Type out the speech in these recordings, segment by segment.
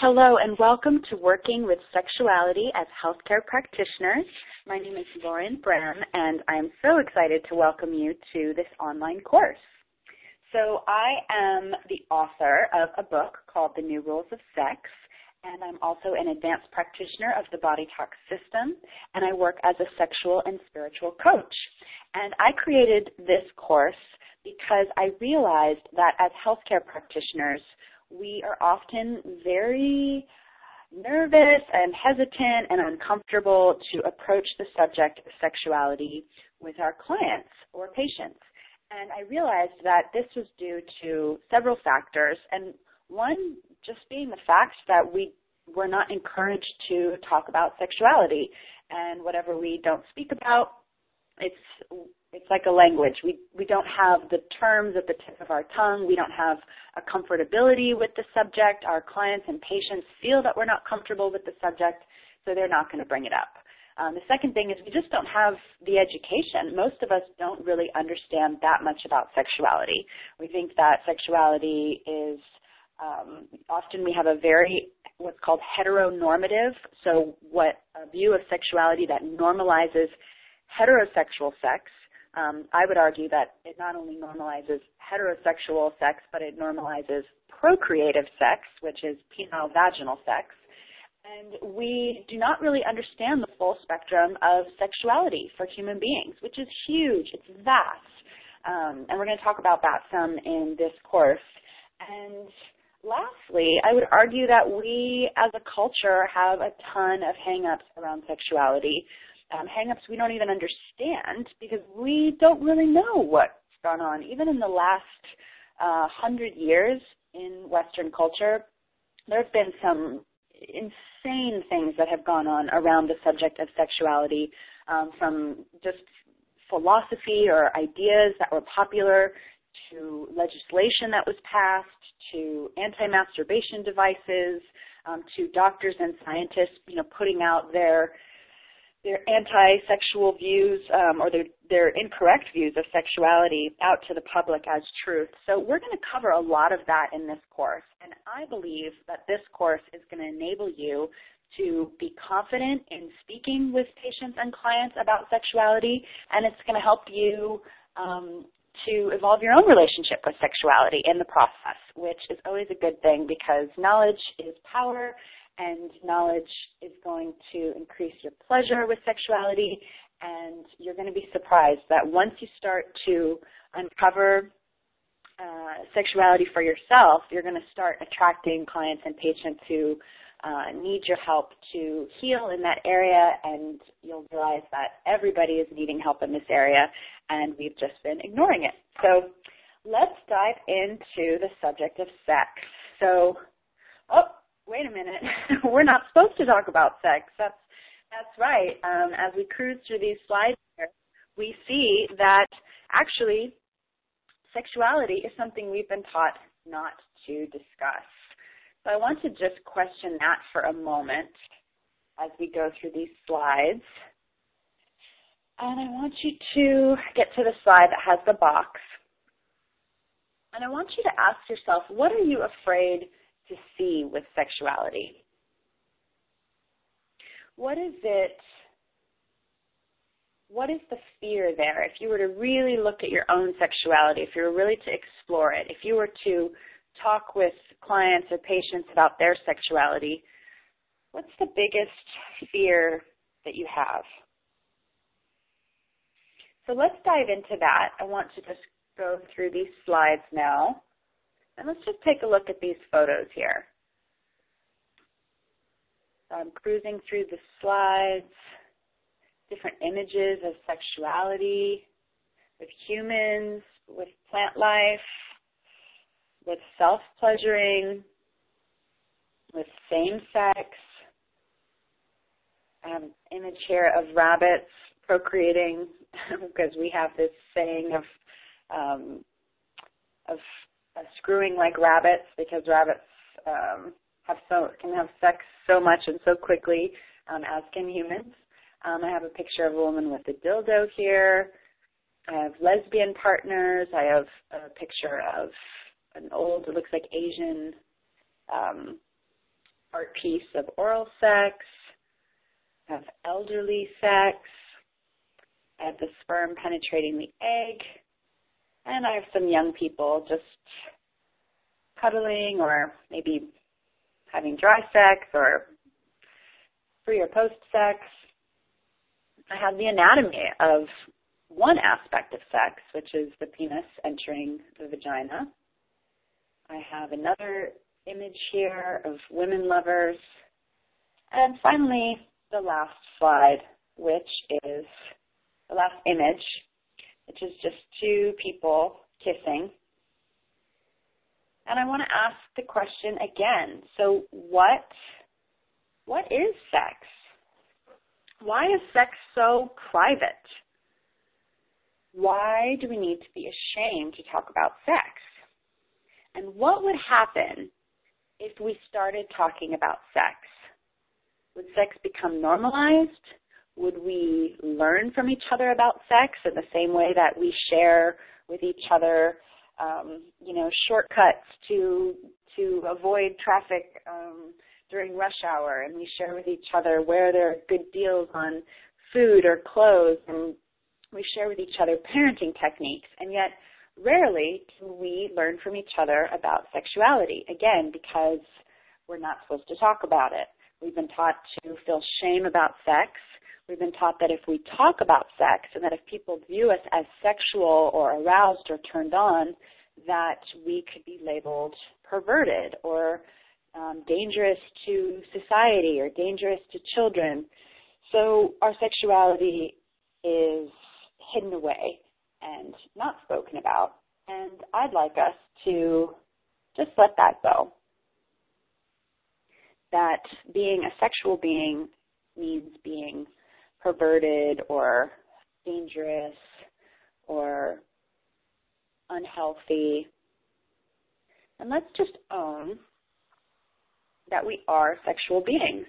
Hello and welcome to Working with Sexuality as Healthcare Practitioners. My name is Lauren Bram and I'm so excited to welcome you to this online course. So I am the author of a book called The New Rules of Sex, and I'm also an advanced practitioner of the Body Talk system, and I work as a sexual and spiritual coach. And I created this course because I realized that as healthcare practitioners, we are often very nervous and hesitant and uncomfortable to approach the subject of sexuality with our clients or patients. And I realized that this was due to several factors, and one just being the fact that we were not encouraged to talk about sexuality, and whatever we don't speak about, it's like a language. We don't have the terms at the tip of our tongue. We don't have a comfortability with the subject. Our clients and patients feel that we're not comfortable with the subject, so they're not going to bring it up. The second thing is we just don't have the education. Most of us don't really understand that much about sexuality. We think that sexuality is often we have a very what's called heteronormative, so a view of sexuality that normalizes heterosexual sex. I would argue that it not only normalizes heterosexual sex, but it normalizes procreative sex, which is penile-vaginal sex. And we do not really understand the full spectrum of sexuality for human beings, which is huge. It's vast. And we're going to talk about that some in this course. And lastly, I would argue that we as a culture have a ton of hang-ups around sexuality. Hang-ups we don't even understand because we don't really know what's gone on. Even in the last 100 years in Western culture, there have been some insane things that have gone on around the subject of sexuality, from just philosophy or ideas that were popular to legislation that was passed to anti-masturbation devices, to doctors and scientists, putting out their anti-sexual views or their incorrect views of sexuality out to the public as truth. So we're going to cover a lot of that in this course, and I believe that this course is going to enable you to be confident in speaking with patients and clients about sexuality, and it's going to help you to evolve your own relationship with sexuality in the process, which is always a good thing because knowledge is power, and knowledge is going to increase your pleasure with sexuality, and you're going to be surprised that once you start to uncover sexuality for yourself, you're going to start attracting clients and patients who need your help to heal in that area, and you'll realize that everybody is needing help in this area, and we've just been ignoring it. So let's dive into the subject of sex. So, wait a minute, we're not supposed to talk about sex. That's right. As we cruise through these slides here, we see that actually sexuality is something we've been taught not to discuss. So I want to just question that for a moment as we go through these slides. And I want you to get to the slide that has the box. And I want you to ask yourself, what are you afraid to see with sexuality? What is the fear there? If you were to really look at your own sexuality, if you were really to explore it, if you were to talk with clients or patients about their sexuality, what's the biggest fear that you have? So let's dive into that. I want to just go through these slides now. And let's just take a look at these photos here. So I'm cruising through the slides, different images of sexuality with humans, with plant life, with self-pleasuring, with same-sex. Image here of rabbits procreating, because we have this saying of screwing like rabbits, because rabbits can have sex so much and so quickly, as can humans. I have a picture of a woman with a dildo here. I have lesbian partners. I have a picture of an old, it looks like Asian art piece of oral sex. I have elderly sex. I have the sperm penetrating the egg. And I have some young people just cuddling or maybe having dry sex or pre or post sex. I have the anatomy of one aspect of sex, which is the penis entering the vagina. I have another image here of women lovers. And finally, the last slide, which is the last image, which is just two people kissing. And I want to ask the question again. So what is sex? Why is sex so private? Why do we need to be ashamed to talk about sex? And what would happen if we started talking about sex? Would sex become normalized? Would we learn from each other about sex in the same way that we share with each other, shortcuts to avoid traffic during rush hour, and we share with each other where there are good deals on food or clothes, and we share with each other parenting techniques, and yet rarely do we learn from each other about sexuality, again, because we're not supposed to talk about it. We've been taught to feel shame about sex. We've been taught that if we talk about sex and that if people view us as sexual or aroused or turned on, that we could be labeled perverted or dangerous to society or dangerous to children. So our sexuality is hidden away and not spoken about. And I'd like us to just let that go. That being a sexual being means being perverted or dangerous or unhealthy. And let's just own that we are sexual beings.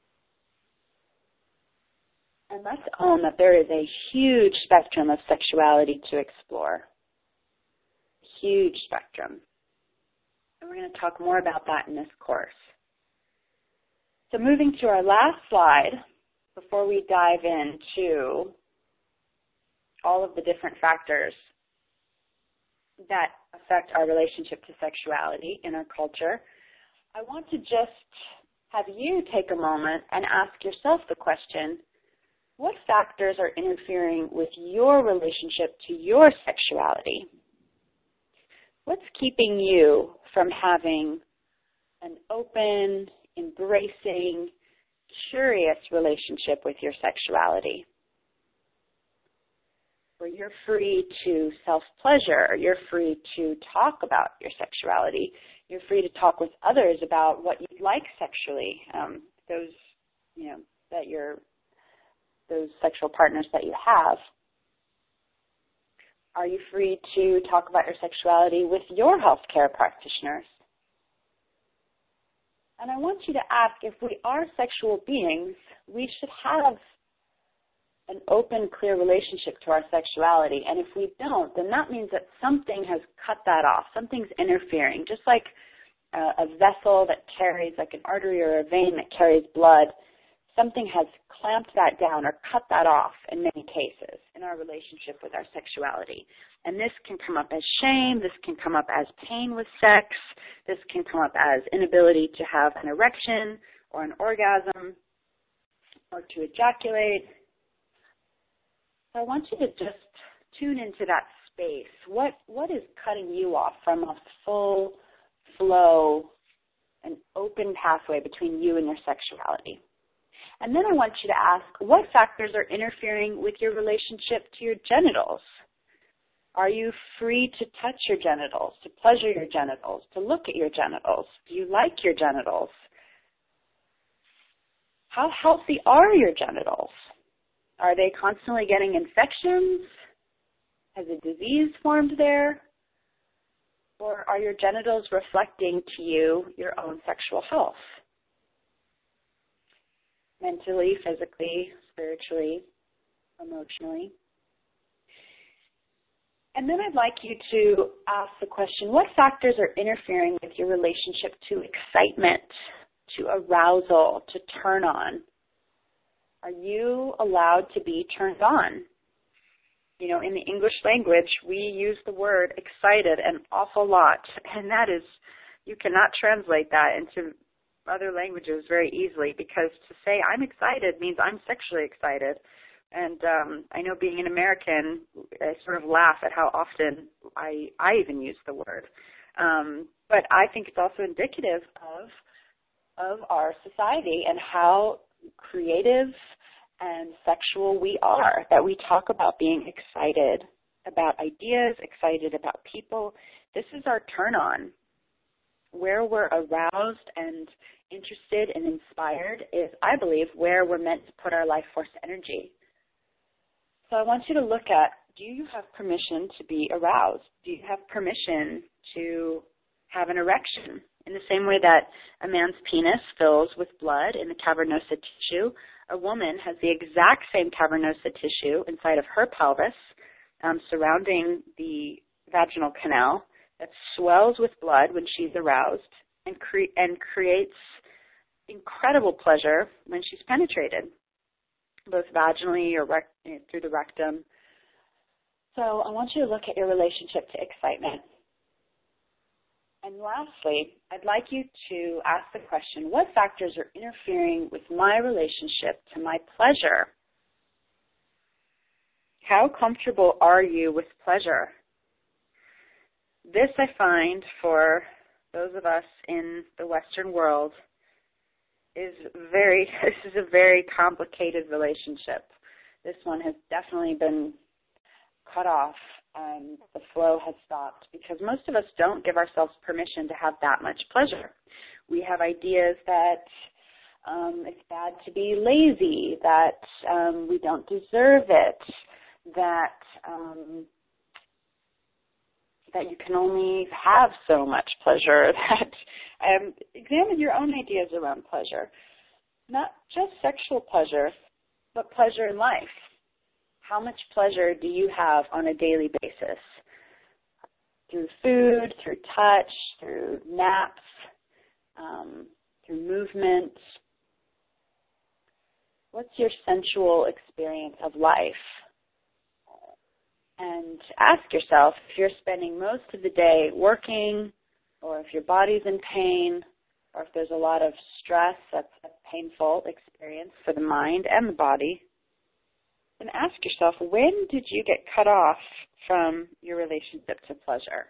And let's own that there is a huge spectrum of sexuality to explore. Huge spectrum. And we're going to talk more about that in this course. So moving to our last slide, before we dive into all of the different factors that affect our relationship to sexuality in our culture, I want to just have you take a moment and ask yourself the question, what factors are interfering with your relationship to your sexuality? What's keeping you from having an open, embracing, curious relationship with your sexuality, where you're free to self-pleasure, you're free to talk about your sexuality, you're free to talk with others about what you like sexually, those sexual partners that you have. Are you free to talk about your sexuality with your healthcare practitioners? And I want you to ask, if we are sexual beings, we should have an open, clear relationship to our sexuality. And if we don't, then that means that something has cut that off. Something's interfering. Just like a vessel that carries, like an artery or a vein that carries blood, something has clamped that down or cut that off in many cases in our relationship with our sexuality. And this can come up as shame, this can come up as pain with sex, this can come up as inability to have an erection or an orgasm or to ejaculate. So I want you to just tune into that space. What is cutting you off from a full flow, an open pathway between you and your sexuality? And then I want you to ask, what factors are interfering with your relationship to your genitals? Are you free to touch your genitals, to pleasure your genitals, to look at your genitals? Do you like your genitals? How healthy are your genitals? Are they constantly getting infections? Has a disease formed there? Or are your genitals reflecting to you your own sexual health? Mentally, physically, spiritually, emotionally. And then I'd like you to ask the question, what factors are interfering with your relationship to excitement, to arousal, to turn on? Are you allowed to be turned on? You know, in the English language, we use the word excited an awful lot, and that is, you cannot translate that into other languages very easily, because to say I'm excited means I'm sexually excited. And I know, being an American, I sort of laugh at how often I even use the word. But I think it's also indicative of our society and how creative and sexual we are, that we talk about being excited about ideas, excited about people. This is our turn on. Where we're aroused and interested and inspired is, I believe, where we're meant to put our life force energy. So I want you to look at, do you have permission to be aroused? Do you have permission to have an erection? In the same way that a man's penis fills with blood in the cavernosa tissue, a woman has the exact same cavernosa tissue inside of her pelvis, surrounding the vaginal canal, that swells with blood when she's aroused and creates incredible pleasure when she's penetrated, both vaginally or through the rectum. So I want you to look at your relationship to excitement. And lastly, I'd like you to ask the question, what factors are interfering with my relationship to my pleasure? How comfortable are you with pleasure? This, I find, for those of us in the Western world, this is a very complicated relationship. This one has definitely been cut off, and the flow has stopped, because most of us don't give ourselves permission to have that much pleasure. We have ideas that it's bad to be lazy, that we don't deserve it, that you can only have so much pleasure. That examine your own ideas around pleasure, not just sexual pleasure, but pleasure in life. How much pleasure do you have on a daily basis? Through food, through touch, through naps, through movement. What's your sensual experience of life? And ask yourself, if you're spending most of the day working, or if your body's in pain, or if there's a lot of stress, that's a painful experience for the mind and the body, then ask yourself, when did you get cut off from your relationship to pleasure?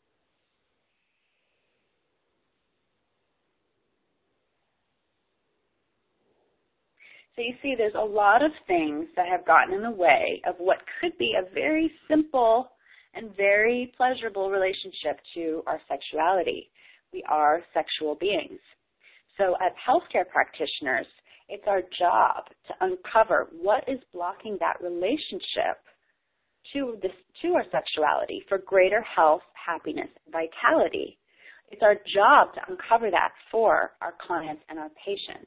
So you see, there's a lot of things that have gotten in the way of what could be a very simple and very pleasurable relationship to our sexuality. We are sexual beings. So as healthcare practitioners, it's our job to uncover what is blocking that relationship to our sexuality for greater health, happiness, and vitality. It's our job to uncover that for our clients and our patients.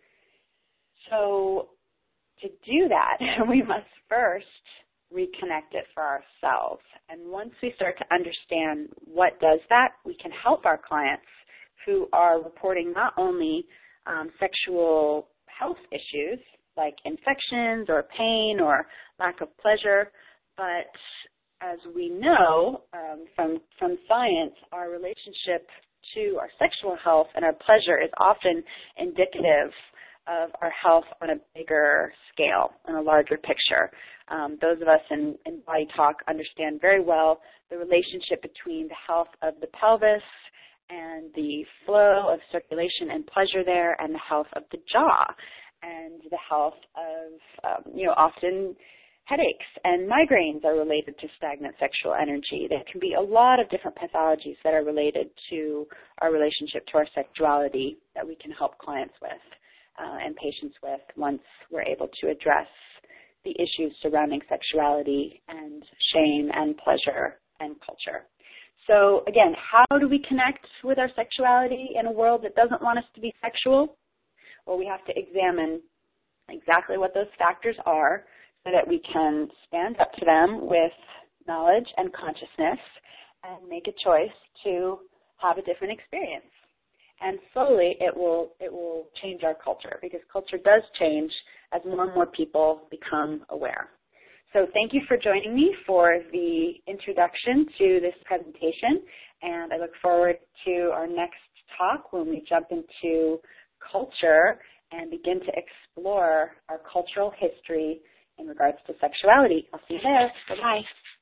So to do that, we must first reconnect it for ourselves. And once we start to understand what does that, we can help our clients who are reporting not only sexual health issues like infections or pain or lack of pleasure, but as we know from science, our relationship to our sexual health and our pleasure is often indicative of our health on a bigger scale, on a larger picture. Those of us in Body Talk understand very well the relationship between the health of the pelvis and the flow of circulation and pleasure there, and the health of the jaw, and the health of, often headaches and migraines are related to stagnant sexual energy. There can be a lot of different pathologies that are related to our relationship to our sexuality that we can help clients with. And patients with, once we're able to address the issues surrounding sexuality and shame and pleasure and culture. So again, how do we connect with our sexuality in a world that doesn't want us to be sexual? Well, we have to examine exactly what those factors are so that we can stand up to them with knowledge and consciousness and make a choice to have a different experience. and slowly it will change our culture, because culture does change as more and more people become aware. So thank you for joining me for the introduction to this presentation, and I look forward to our next talk when we jump into culture and begin to explore our cultural history in regards to sexuality. I'll see you there. Bye-bye.